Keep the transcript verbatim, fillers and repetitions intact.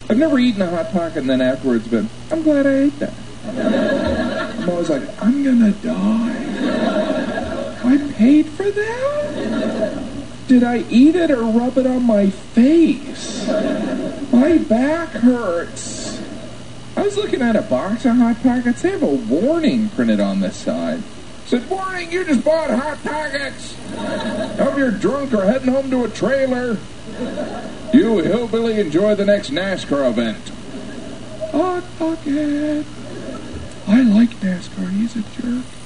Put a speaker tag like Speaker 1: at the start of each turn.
Speaker 1: I've never eaten a Hot Pocket and then afterwards been, I'm glad I ate that. I'm always like, I'm gonna die. I paid for that? Did I eat it or rub it on my face? My back hurts. I was looking at a box of Hot Pockets. They have a warning printed on the side. It said, warning, you just bought Hot Pockets. Hope you're drunk or heading home to a trailer. You hillbilly enjoy the next NASCAR event. Hot Pocket. I like NASCAR. He's a jerk.